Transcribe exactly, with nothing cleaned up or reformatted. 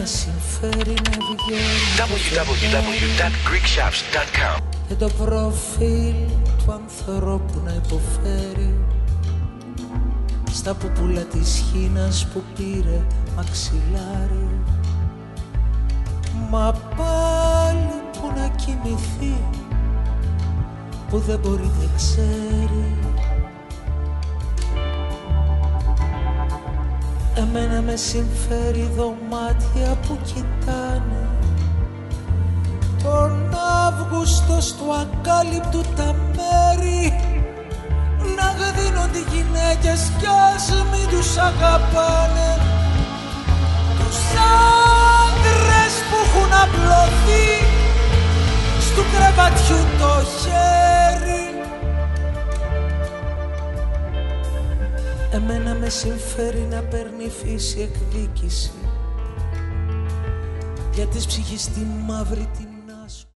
με συμφέρει να βγαίνει double-u double-u double-u dot greek shops dot com και το προφίλ του ανθρώπου να υποφέρει στα πουπούλα της χήνας που πήρε μαξιλάρι. Μα πάλι που να κοιμηθεί που δεν μπορεί δεν ξέρει. Εμένα με συμφέρει δωμάτια που κοιτάνε τον Αύγουστο στο ακάλυπτου τα μέρη να γδίνονται οι γυναίκες κι ας μην τους αγαπάνε τους άντρες που έχουν απλωθεί στου κρεβατιού το χέρι. Εμένα με συμφέρει να παίρνει φύση εκδίκηση για της ψυχής τη μαύρη την